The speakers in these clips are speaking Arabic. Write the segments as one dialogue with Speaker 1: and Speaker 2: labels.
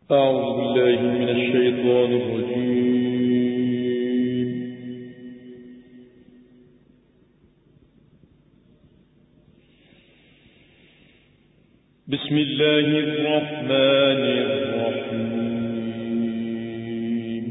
Speaker 1: أعوذ بالله من الشيطان الرجيم. بسم الله الرحمن الرحيم.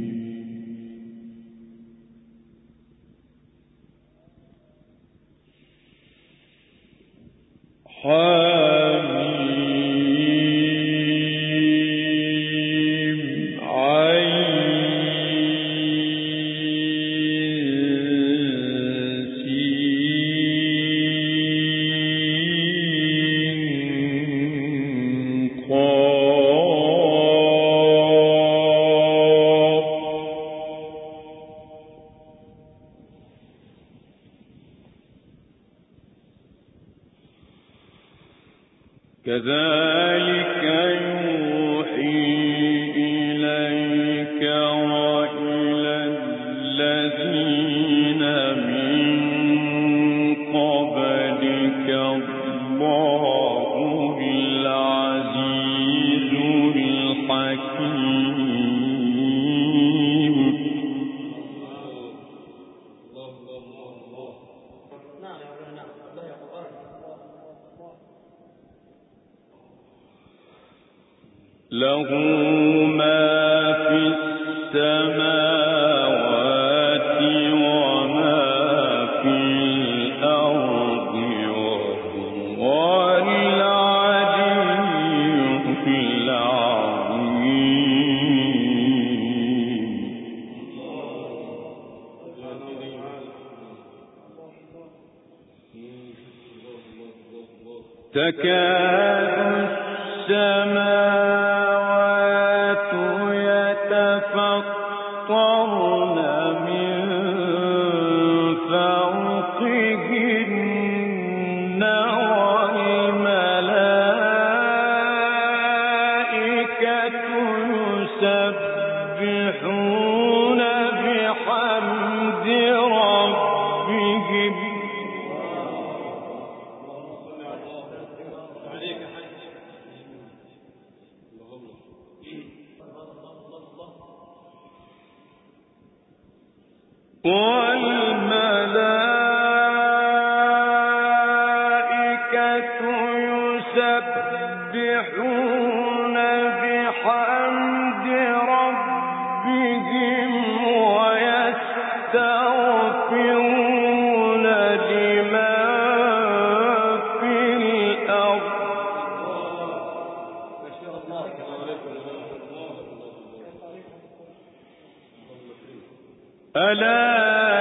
Speaker 1: كذلك يوحي إليك وإلى الذين من قبلك الله العزيز الحكيم. له ما في السماوات وما في الأرض وهو العلي العظيم. تكاد السماوات يتفطرن من فوقهن والملائكة يسبحون بحمد ربهم والملائكة يسبحون بحمد ربهم ويستغفرون لمن في الأرض. ألا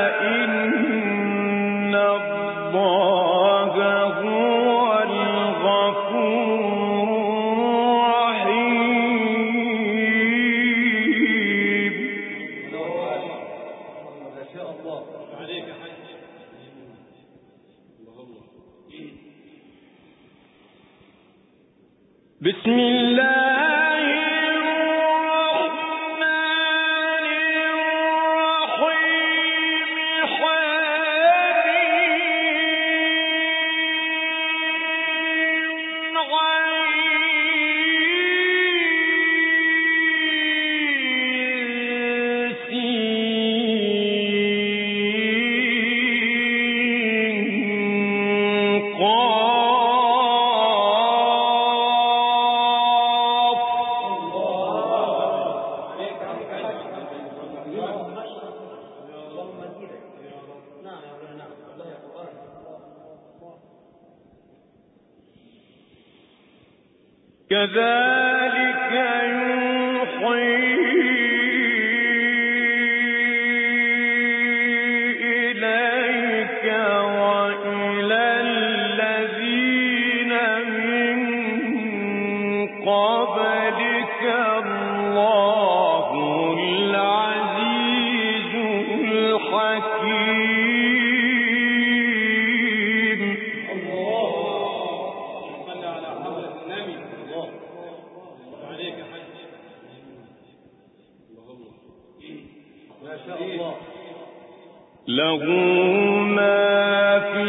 Speaker 1: إن الله هو الغفور الرحيم. ما شاء الله عليك حج. بسم الله كذلك يوحي إليك وإلى الذين من قبلك الله العزيز الحكيم. له ما في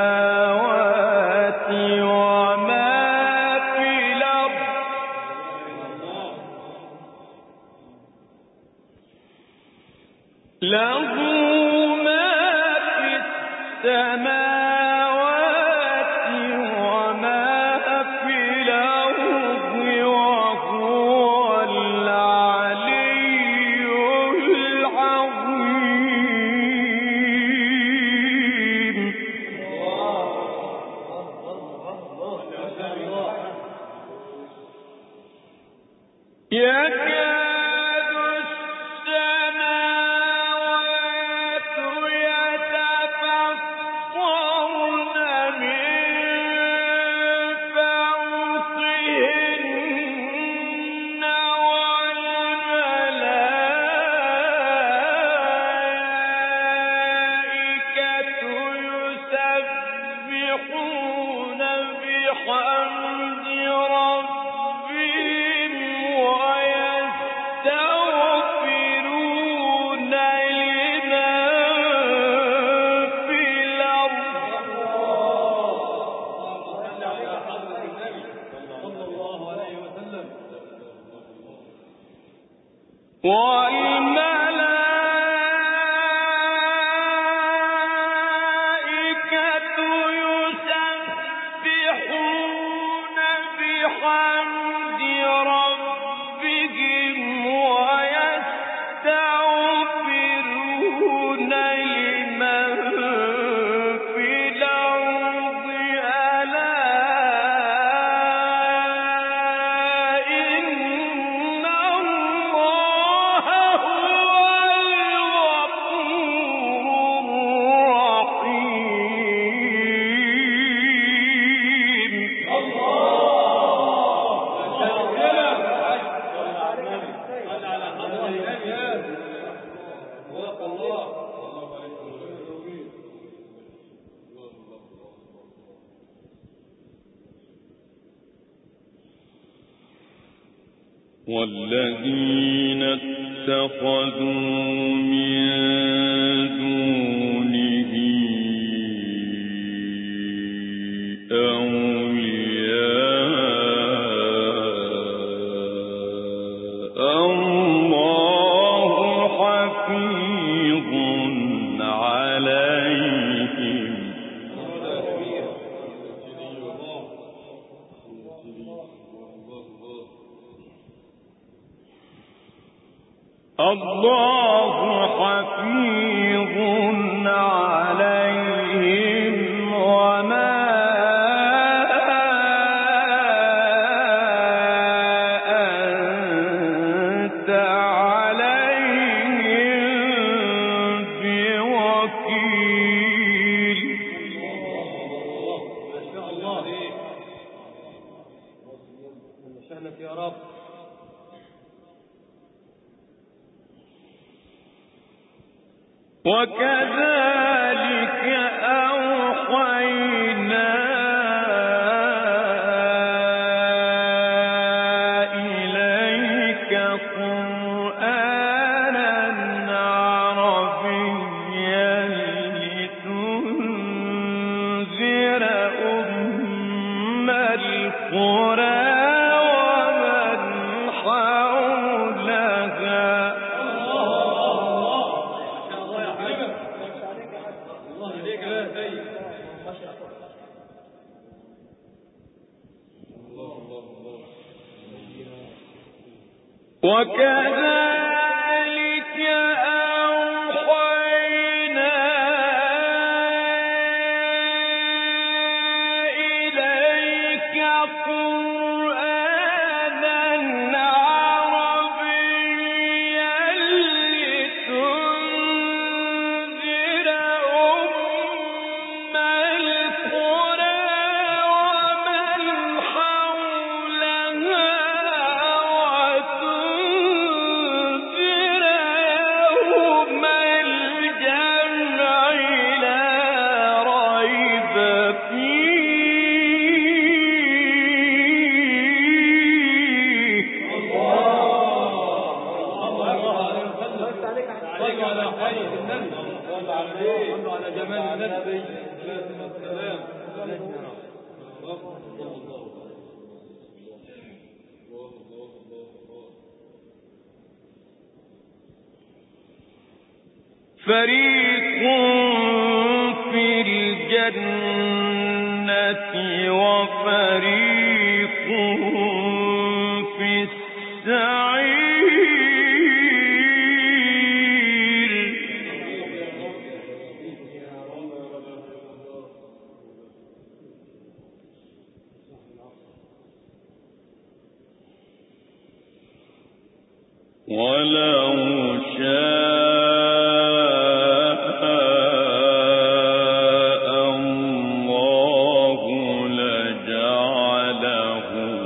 Speaker 1: السماوات وما في الأرض له ما في السماوات وما في الأرض وهو العلي العظيم. يكاد السماوات يتفطرن من فوقهن والملائكة يسبحون بحمد ربهم ويستغفرون لمن في الأرض والملائكة يسبحون بحمد ربهم ويستغفرون لمن في الأرض ألا إن الله هو الغفور الرحيم. والذين اتخذوا من دونه أولياء الله حفيظ عليهم الله حفيظ عليهم وما أنت عليهم بوكيل.
Speaker 2: ما شاء الله شأنك يا رب.
Speaker 1: وكذلك أوحينا إليك قرآنا عربيا لتنذر أم القرى ومن حولها وكذلك أوحينا إليك قرآنا عربيا لتنذر أم القرى ومن حولها وتنذر فريق في الجنة وفريق في السعير ولو شاء الله لجعلهم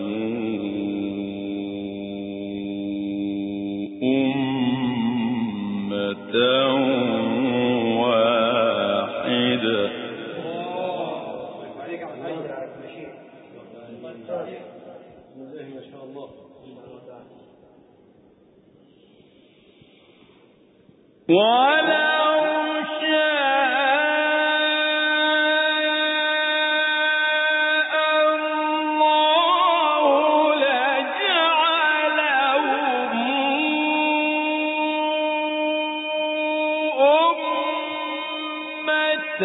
Speaker 1: أمة واحدة
Speaker 2: ما شاء الله.
Speaker 1: ولو شاء الله لجعلهم أمة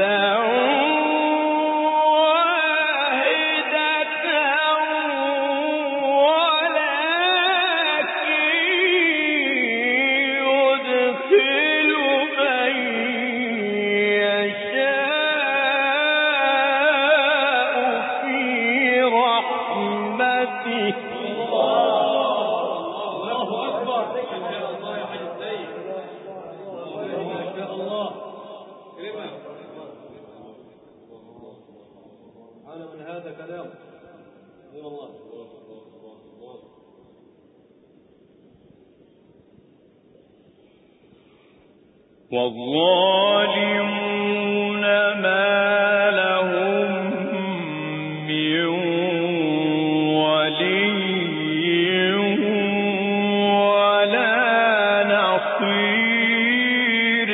Speaker 1: والظالمون ما لهم من ولي ولا نصير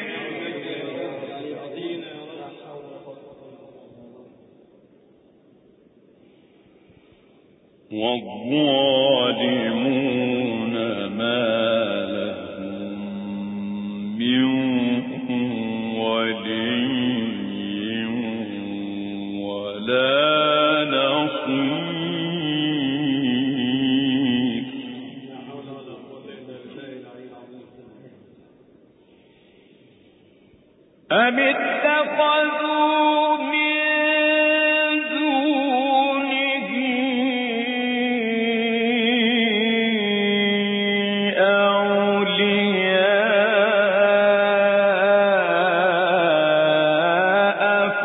Speaker 1: والظالمون ما أم اتخذوا من دونه أولياء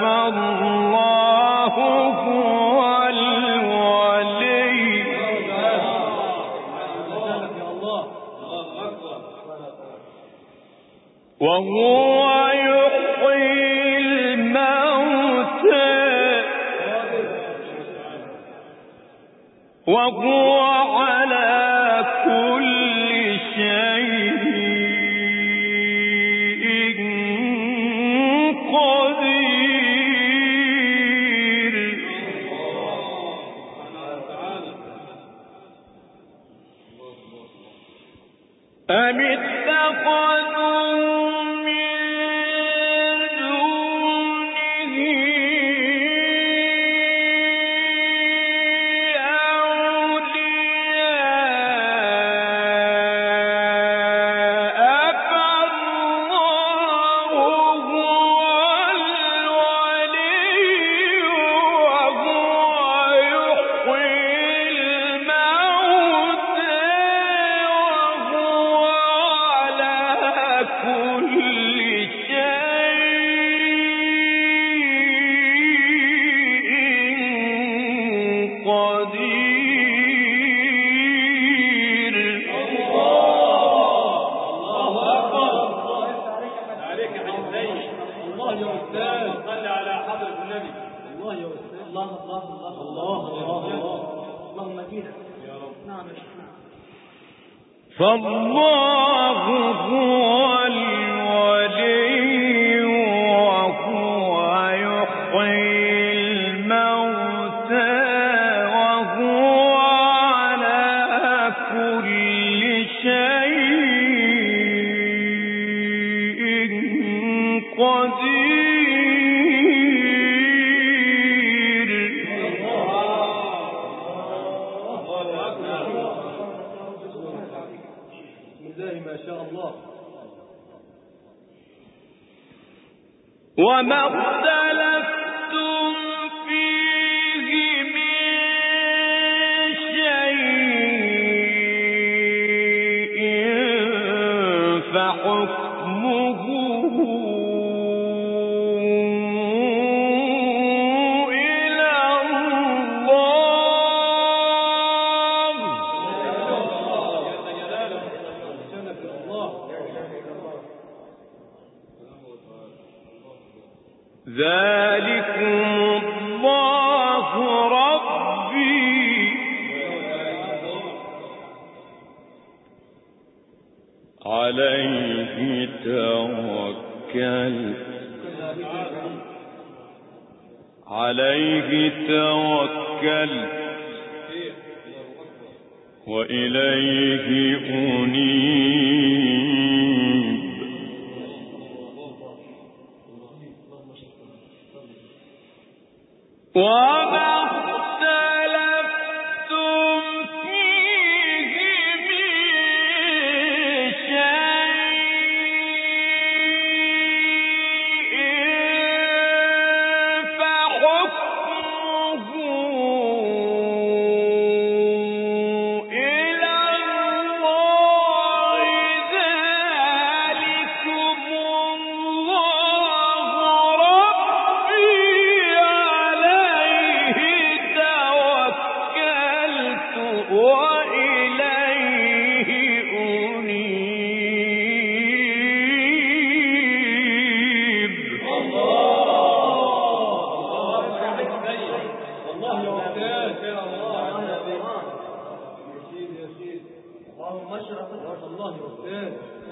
Speaker 1: فالله هو الولي وهو وهو على كل شيء قدير أم اتخذوا فالله هو الولي وهو يحيي الموتى وهو على كل شيء
Speaker 2: الله ما شاء الله.
Speaker 1: وما اختلفتم فيه من شيء فحكمه ذلكم الله ربي عليه توكلت وإليه أنيب وما اختلفتم فيه من شيء فحكمه إلى الله ذلكم الله ربي عليه توكلت وإليه أنيب
Speaker 2: والله يا أستاذ يا الله يا سيدي يا سيدي اللهم اشرف الله يا أستاذ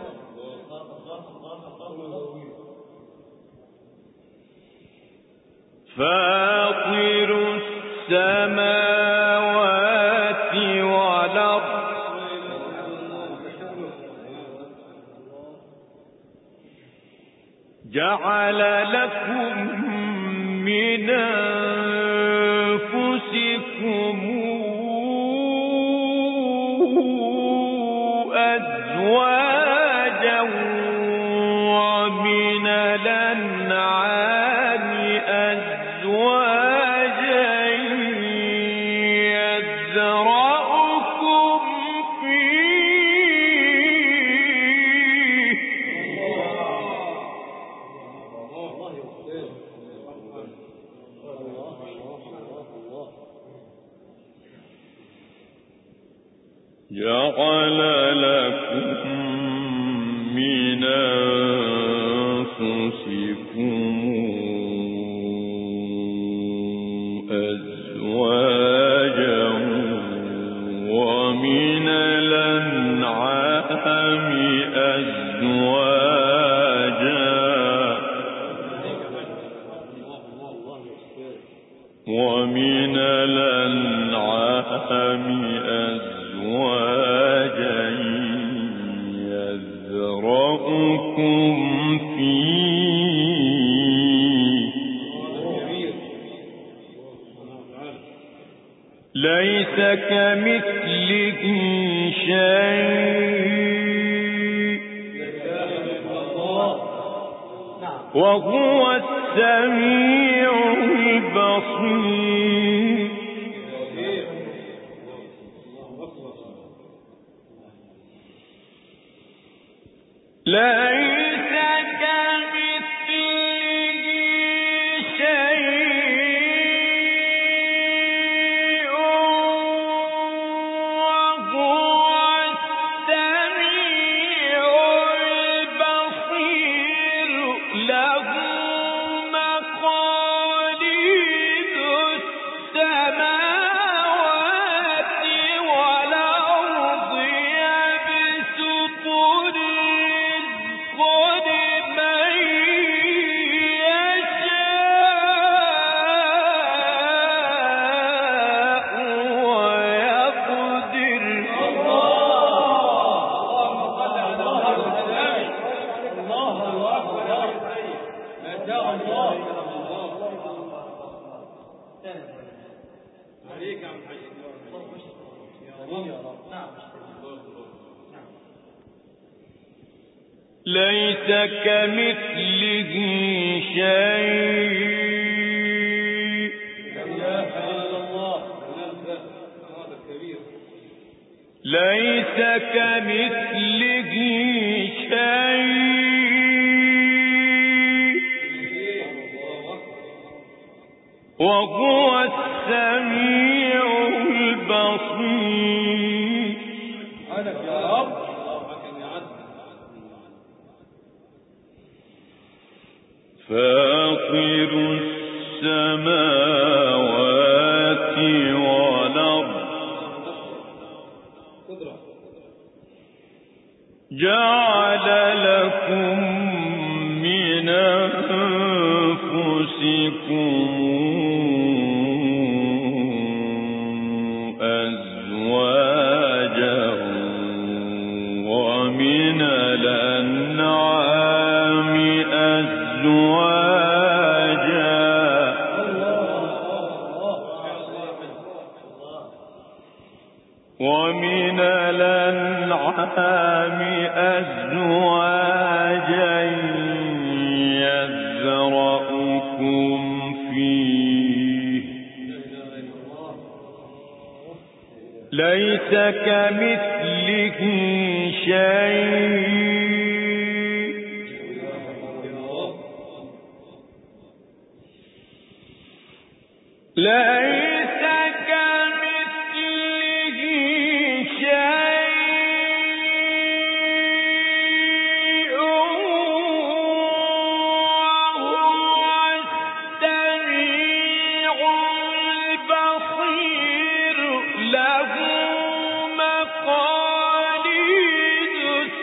Speaker 1: فاطر السماوات والأرض جعل لكم من أنفسكم أزواجا ومن الأنعام أزواجا يذرأكم فيه جعل لكم من أنفسكم أزواجا ومن الأنعام أزواجا ومن الأنعام أزواجا يذرأكم فيه ليس كمثله شيء وهو السميع البصير ليس كمثله شيء وهو السميع البصير له مقاليد السماوات والأرض يبسط الرزق
Speaker 2: يا رب. نعم.
Speaker 1: ليس كمثله شيء.
Speaker 2: لا إله إلا الله. هذا كبير.
Speaker 1: ليس كمثله شيء وهو السميع البصير.
Speaker 2: أنا يا رب.
Speaker 1: فاطر السماوات والأرض جعل لكم من أنفسكم أزواجا ومن الأنعام أزواجا يذرأكم فيه ليس كمثله شيء ليس كمثله شيء وهو السميع البصير له مقاليد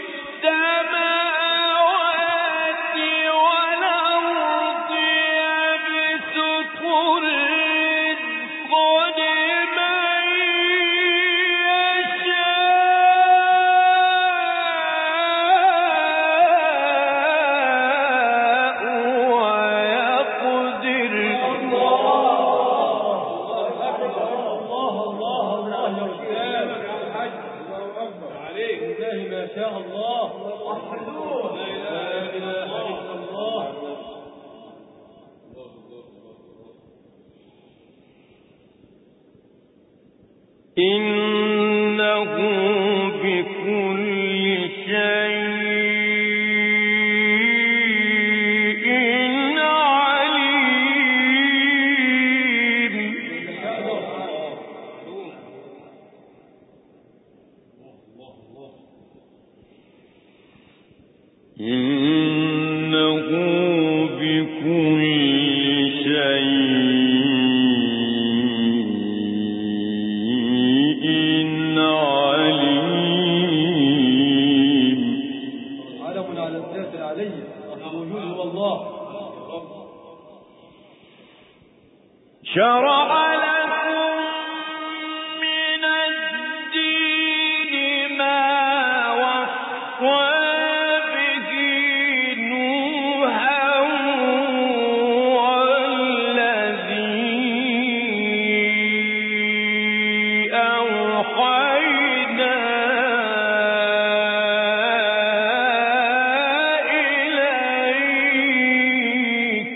Speaker 1: السماوات والأرض يبسط الرزق لمن يشاء ويقدر.
Speaker 2: ما شاء الله. وحدوه. لا إله إلا الله.
Speaker 1: إنه بكل شيء عليم. إنه بكل شيء عليم.
Speaker 2: علم على الذات العلي الوجود هو الله.
Speaker 1: شرع لكم من الدين ما وصى به نوحا والذي أوحينا إليك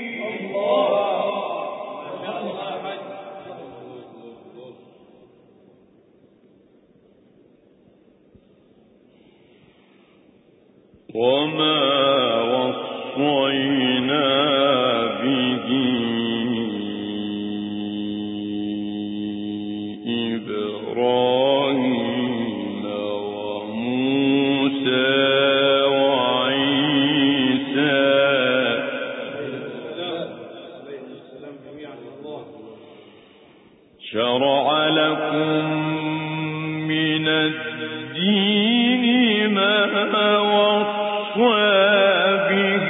Speaker 1: وما وصينا به إبراهيم وموسى وعيسى شرع لكم من الدين ما وصى به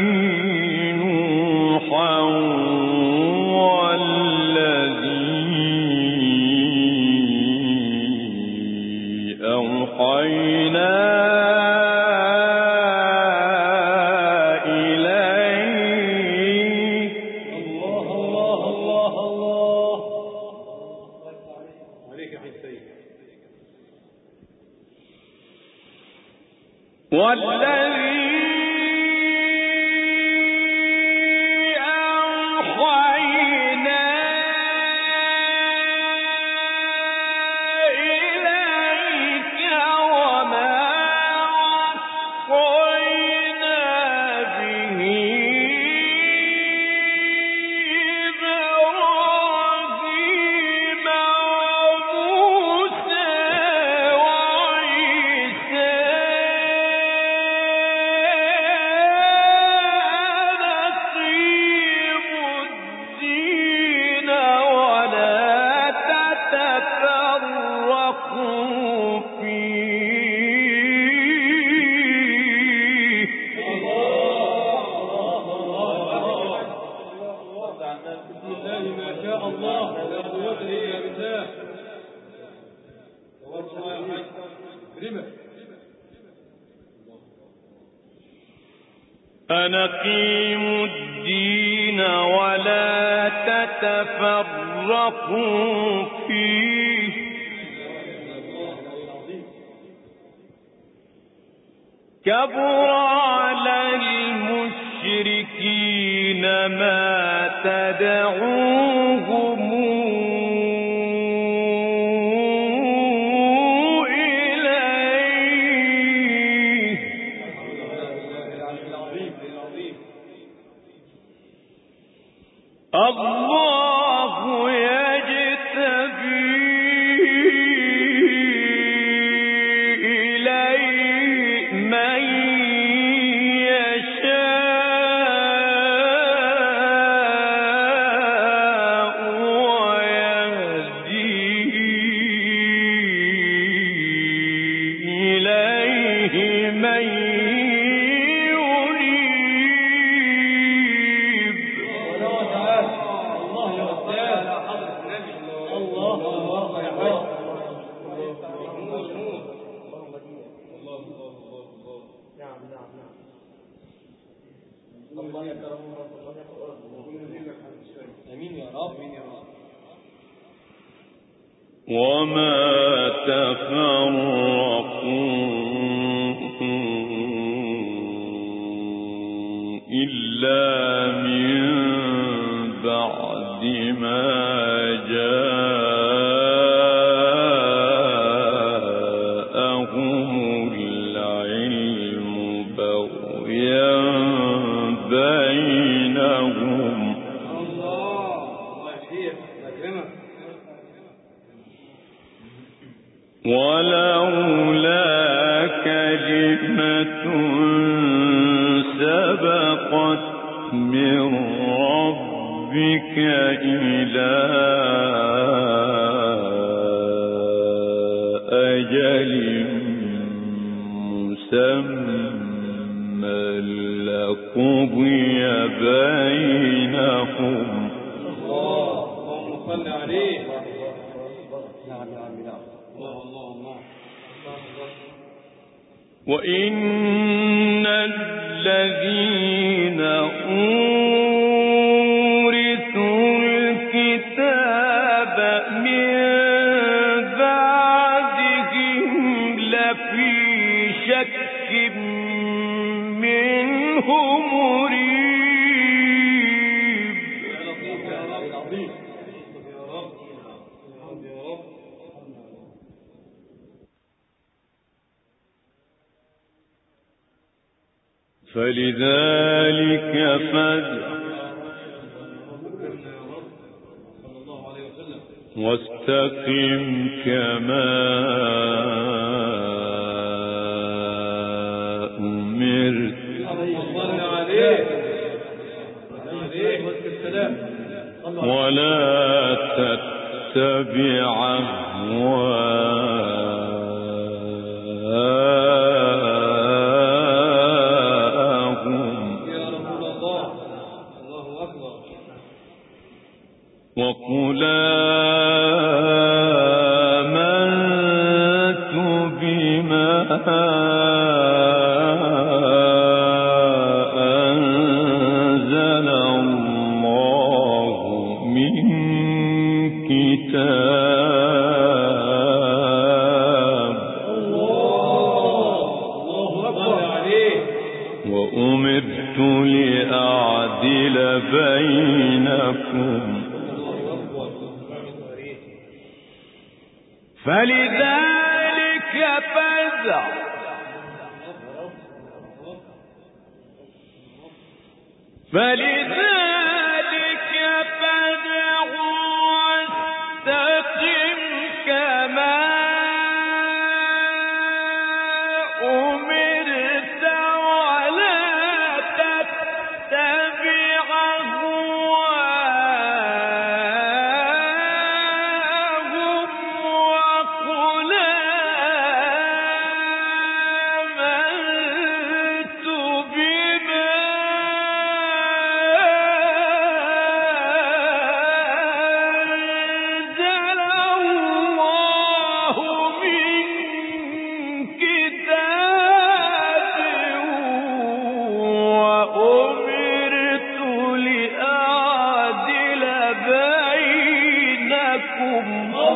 Speaker 1: نوحا والذي أوحينا إليك
Speaker 2: الله الله الله الله. عليك يا حسين.
Speaker 1: أن أقيموا الدين ولا تتفرقوا فيه كبر على المشركين ما تدعوهم إليه الله يجتبي إليه من يشاء ويهدي إليه من يريد. وما تفرقوا إلا من بعد ما جاءهم العلم بغيا بينهم ولولا كلمة سبقت من ربك إلى أجل مسمى لقضي بينهم.
Speaker 2: اللهم صل عليه.
Speaker 1: وإن الذين أورثوا الكتاب من بعدهم لفي شك منه مريب. فلذلك فادع واستقم كما أمرت ولا تتبع وقل آمنت بما أنزل الله من كتاب.
Speaker 2: الله أكبر.
Speaker 1: بينكم
Speaker 3: فلذلك فزع واستقم كما أمرت ولا تتبع أهواءهم وقل آمنت بما أنزل الله من كتاب وأمرت لأعدل بينكم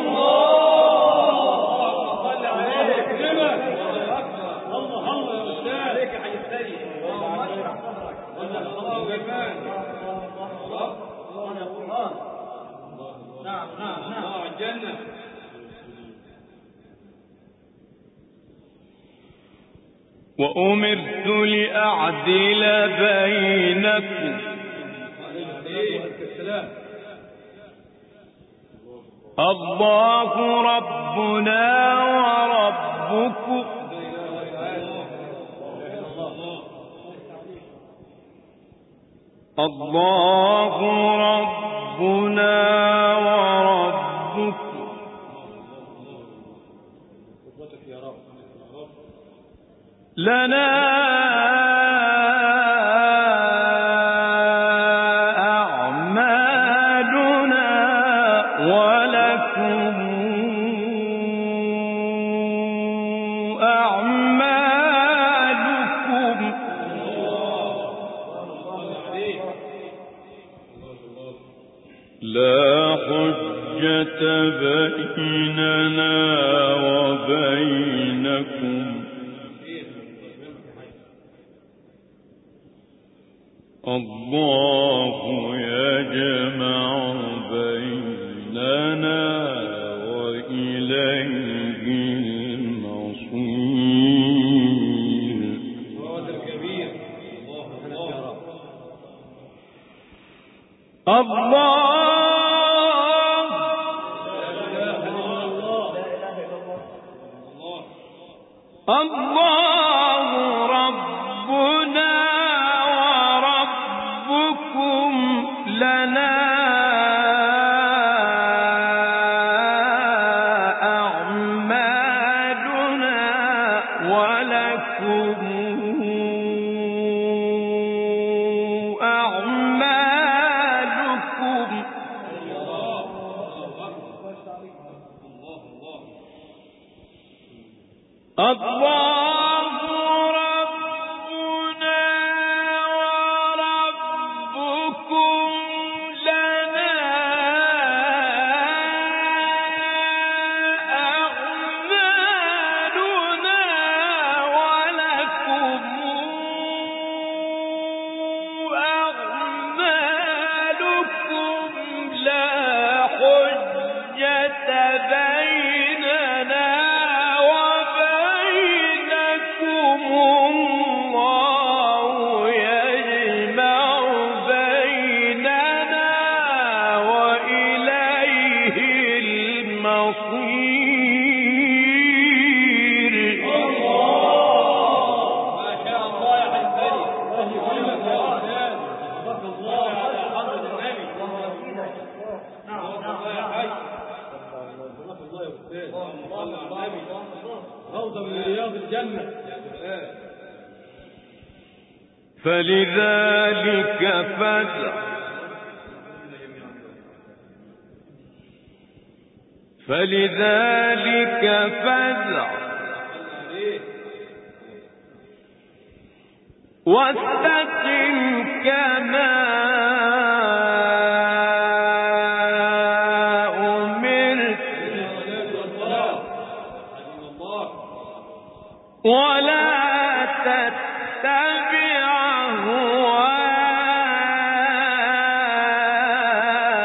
Speaker 3: وأمرت لأعدل بينكم الله ربنا وربكم الله ربنا وربكم لنا أعمالنا ولكم أعمالكم
Speaker 1: لا حجة بيننا وبينكم الله يجمع بيننا وإليه المصير
Speaker 3: الله ربنا وربكم لنا أعمالنا ولكم أعمالكم الله ربنا وربكم لنا أعمالنا ولكم أعمالكم لا حجة بيننا وبينكم الله يجمع بيننا وإليه المصير فلذلك فزع واستقم كما أمرت ولا تتبع أهواءهم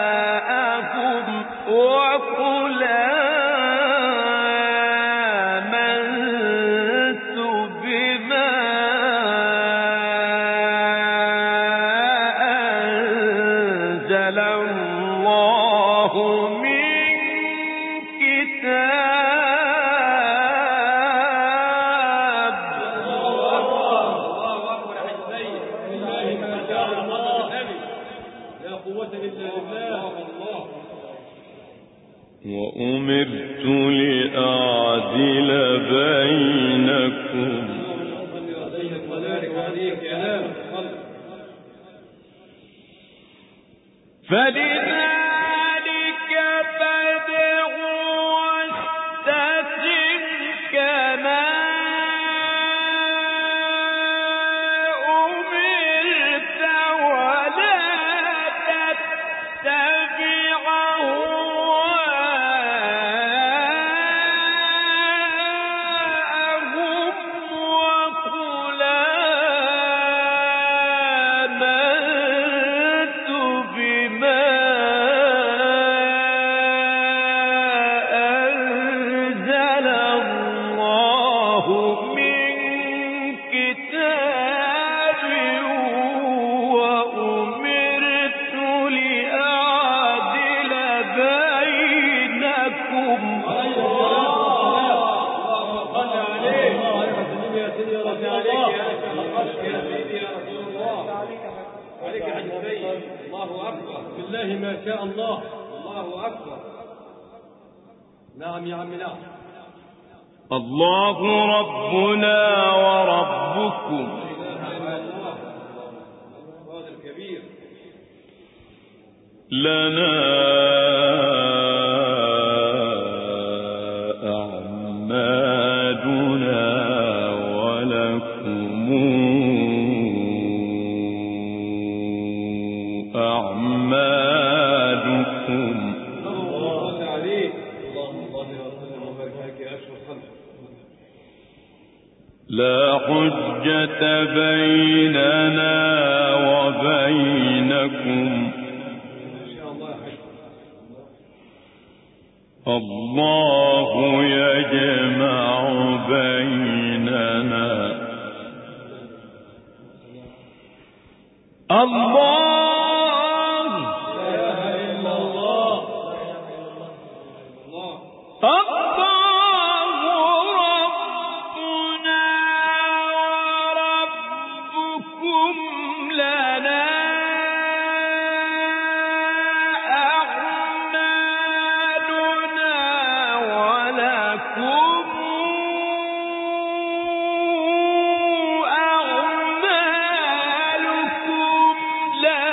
Speaker 1: بينكم
Speaker 3: فلذلك فادع واستقم كما أمرت ولا تتبع أهواءهم وقل آمنت بما أنزل الله من كتاب وأمرت لأعدل بينكم
Speaker 2: الله أكبر بالله ما شاء الله. الله أكبر. نعم يا عم نعم.
Speaker 1: الله ربنا وربكم لنا أعمالنا ولكم أعمالكم لا حجة بيننا وبينكم الله يجمع بيننا الله ربنا وربكم لنا أعمالنا ولكم أعمالكم لا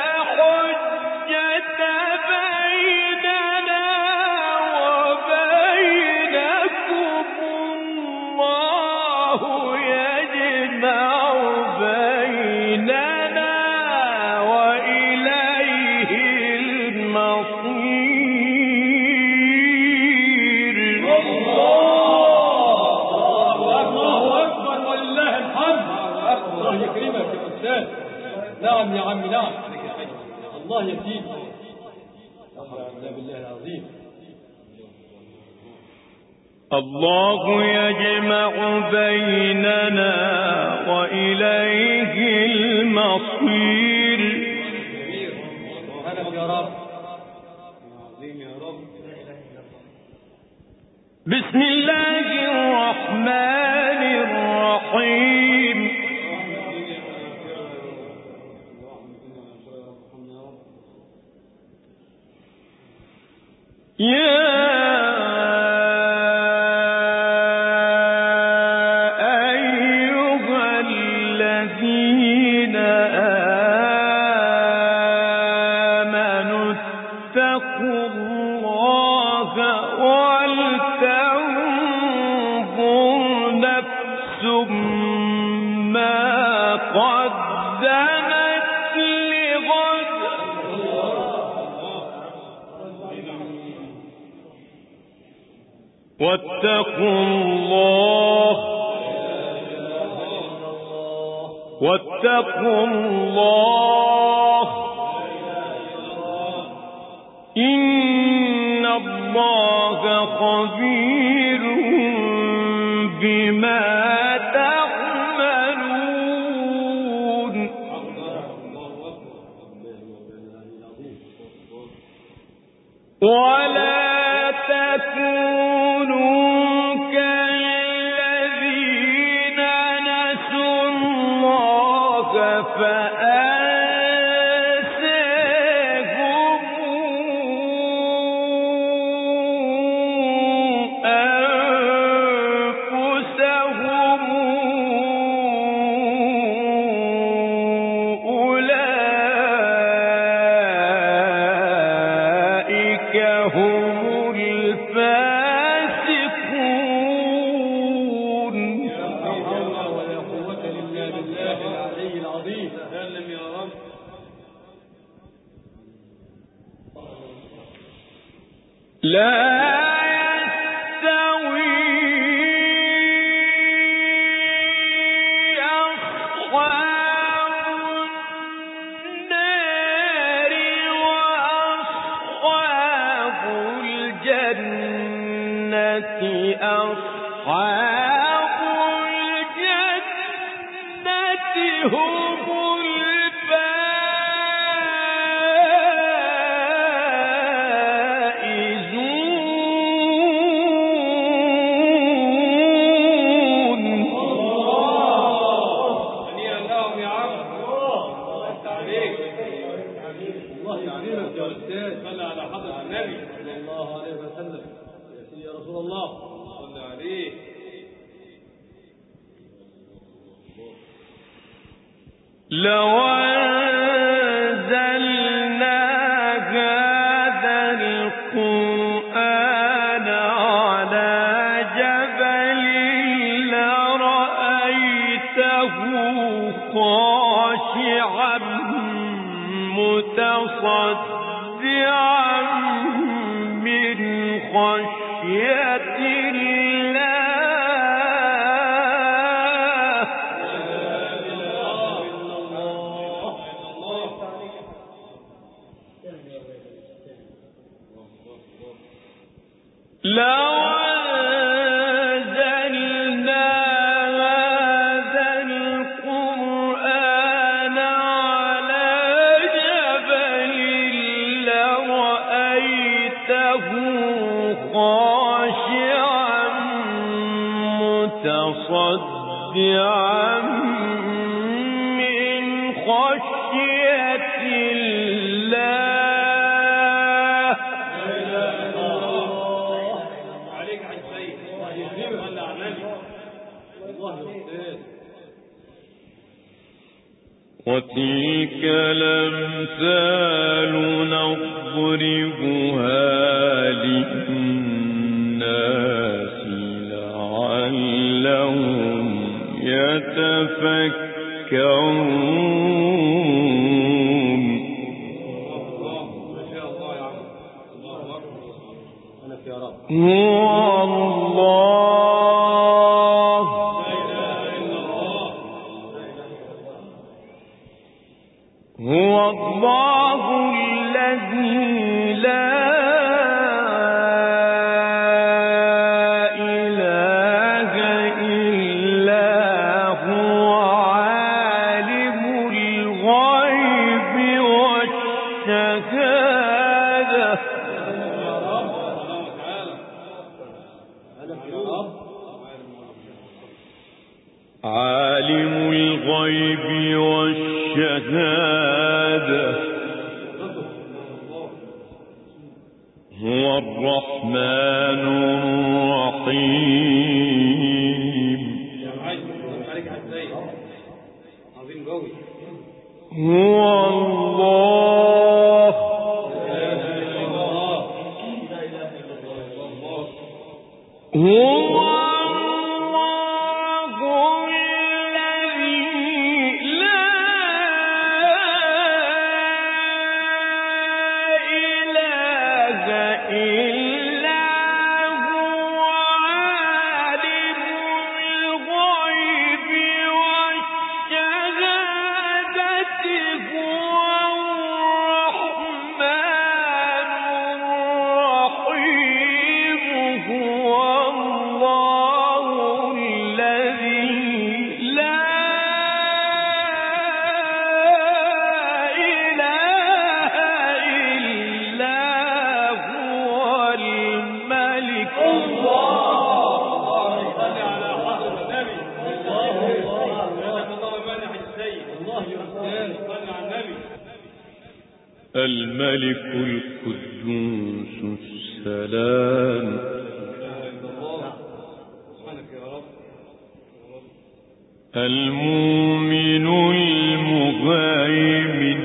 Speaker 1: حجة بيننا وبينكم الله يجمع بيننا وإليه المصير.
Speaker 2: الله أكبر ولله الحمد. الله يكرمك يا أستاذ. نعم يا عم نعم. الله يزيد. لا حول ولا قوة بالله العظيم.
Speaker 1: الله يجمع بيننا وإليه المصير.
Speaker 2: سبحانك يا رب. عظيم يا رب.
Speaker 1: بسم الله الرحمن الرحيم. يا أيها الذين آمنوا اتقوا الله ولتنظر نفس ما قدمت لغد واتقوا الله إن الله خبير بما تعملون. ولا تكونوا كالذين نسوا الله فأنساهم أنفسهم وتلك الأمثال نضربها للناس لعلهم يتفكرون. هو الله هو الله الذي لا إله إلا هو عالم الغيب والشهادة. عالم الغيب والشهادة هو الرحمن الرحيم. هو الله هو الملك القدوس السلام المؤمن المهيمن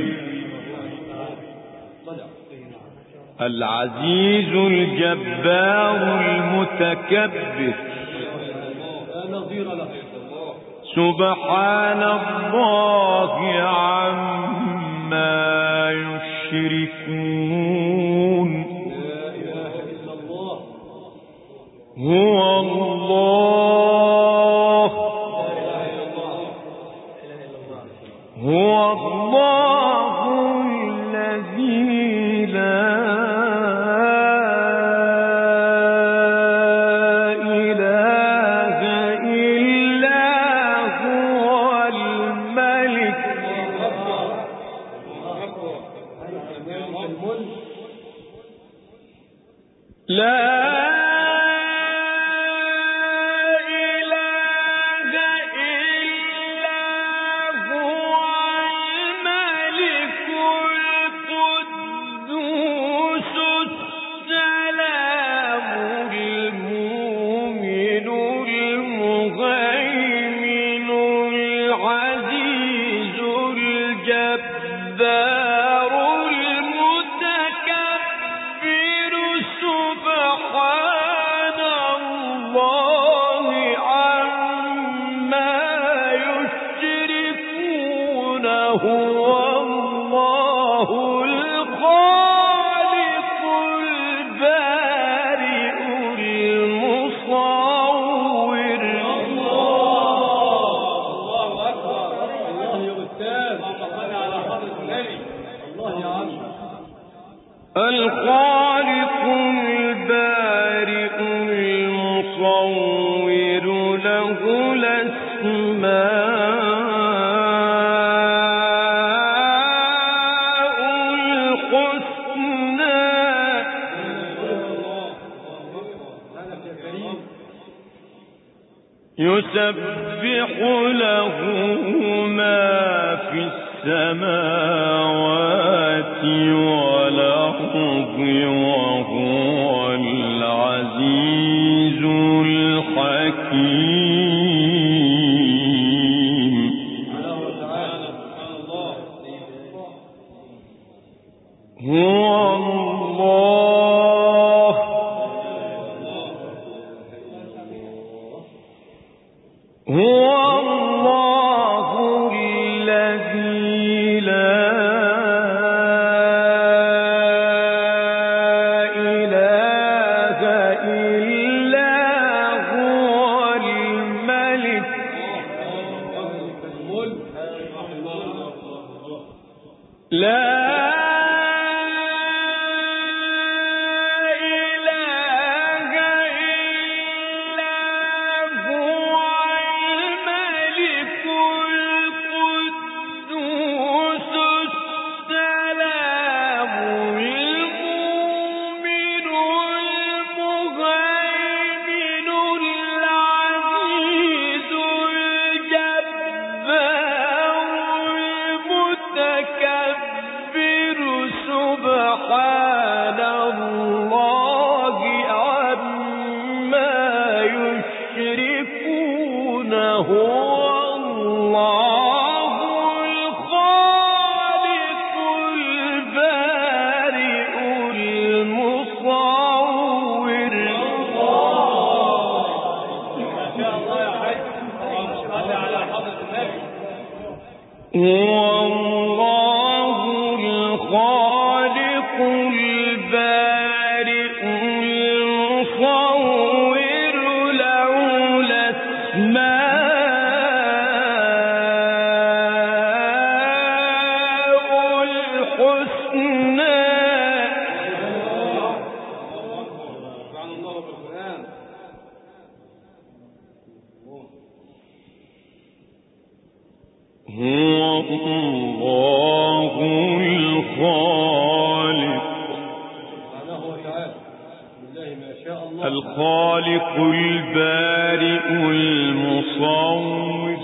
Speaker 1: العزيز الجبار المتكبر سبحان الله عما يشركون.
Speaker 3: هو الله الخالق البارئ المصور.
Speaker 2: الله أكبر. الله يا أستاذ، صل على حضرة النبي. الله يا عم.
Speaker 3: الخالق البارئ المصور له الأسماء الحسنى. يسبح له ما في السماوات والأرض وهو العزيز الحكيم. هو الله الذي لا إله إلا هو الملك. لا سبحان الله عما يشركون. هو الله الخالق البارئ المصور.
Speaker 2: ما شاء الله يا حاج. صل على حضرة النبي.
Speaker 3: هو الله الخالق البارئ المصور له الأسماء الحسنى.
Speaker 2: سبحان الله بالقرآن.
Speaker 3: هو الله الخالق
Speaker 2: سبحانه وتعالى. بسم الله ما شاء الله.
Speaker 3: الخالق البارئ المصور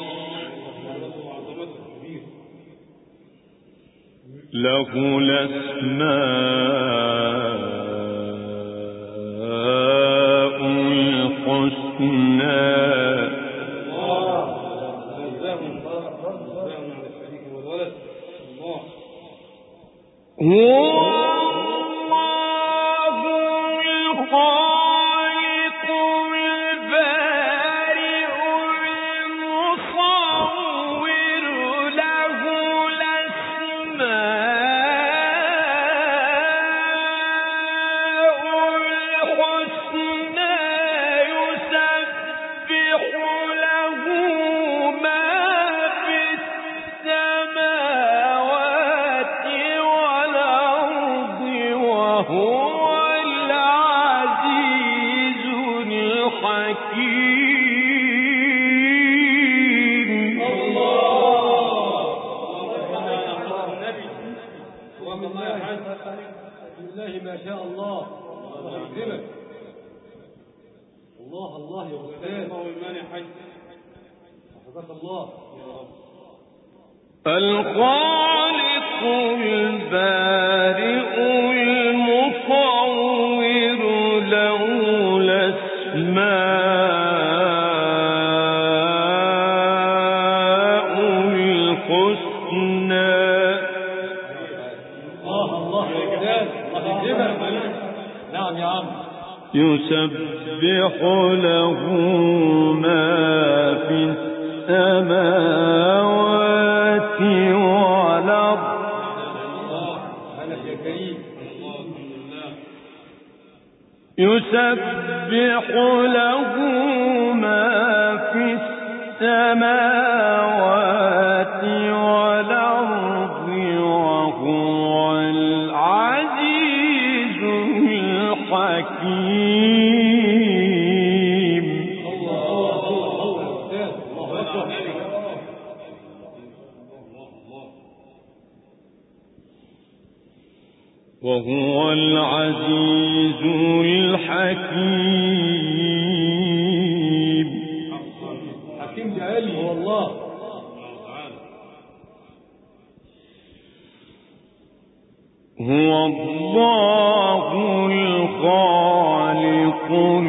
Speaker 3: له الأسماء الحسنى. هو الله الخالق البارئ المصور له الأسماء الحسنى. يسبح له ما في السماوات والأرض وهو العزيز الحكيم.
Speaker 2: ومن الله يا حاج. بسم الله ما شاء الله. الله يكرمك. الله الله يا أستاذ. الله وإيمان يا حاج. حفظك الله يا رب.
Speaker 3: الخالق البارئ المصور له الأسماء الحسنى.
Speaker 2: الله الله يا أستاذ. الله يكرمك. نعم يا عم.
Speaker 3: يسبح له ما في السماوات والأرض يسبح له ما في السماوات والأرض وهو العزيز الحكيم. وهو العزيز الحكيم.
Speaker 2: حكيم جليل هو الله.
Speaker 3: هو الله الخالق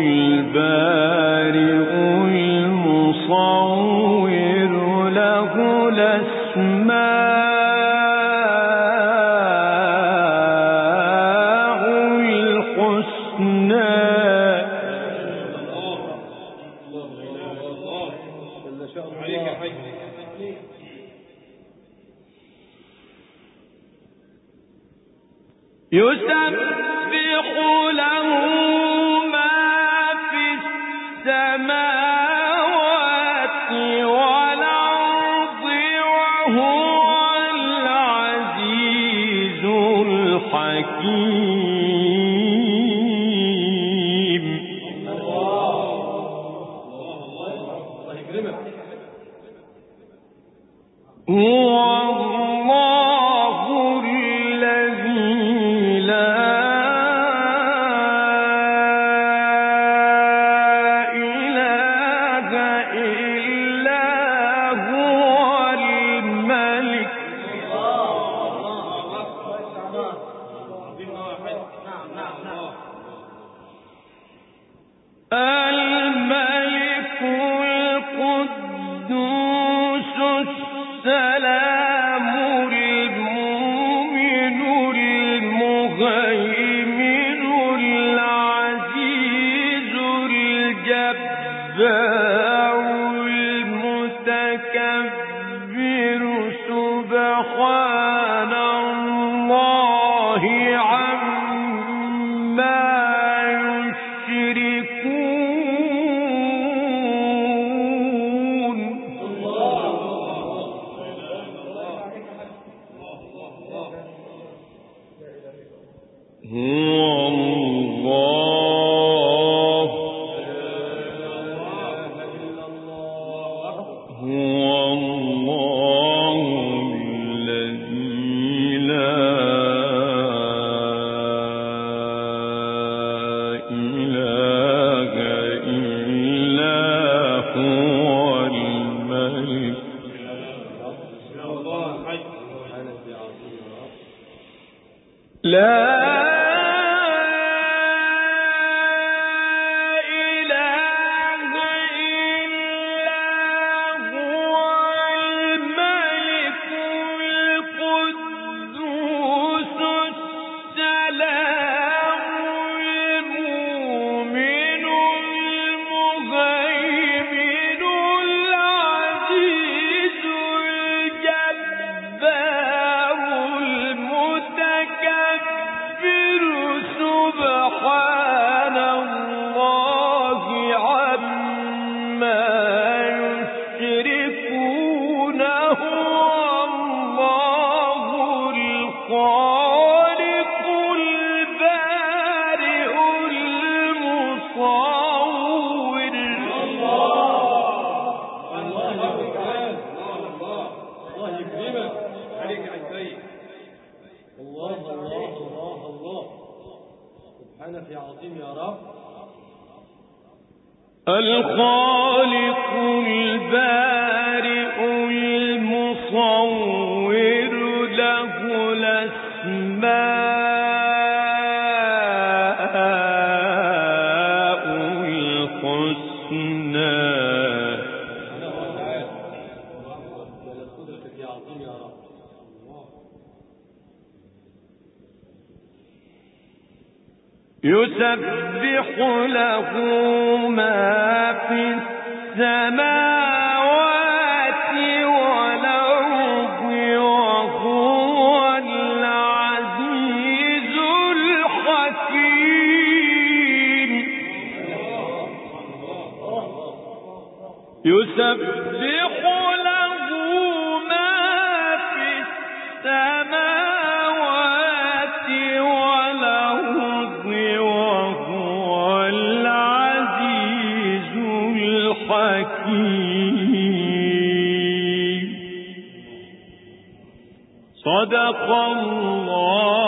Speaker 3: البارئ المصور له الأسماء الحسنى. يسبح له ما في السماوات والأرض وهو العزيز الحكيم. هو الله الذي لا إله إلا هو الملك. الملك القدوس السلام المؤمن المهيمن العزيز الجبار المتكبر سبحان الله عما يشركون. هو الله. هو الله الذي لا إله إلا هو الملك. لا
Speaker 2: سبحانك يا عظيم يا رب.
Speaker 3: الخالق البارئ المصور له الأسماء الحسنى. يسبح له ما في السماوات والأرض وهو العزيز الحكيم. يسبح له ما في السماوات والأرض وهو العزيز الحكيم. صدق الله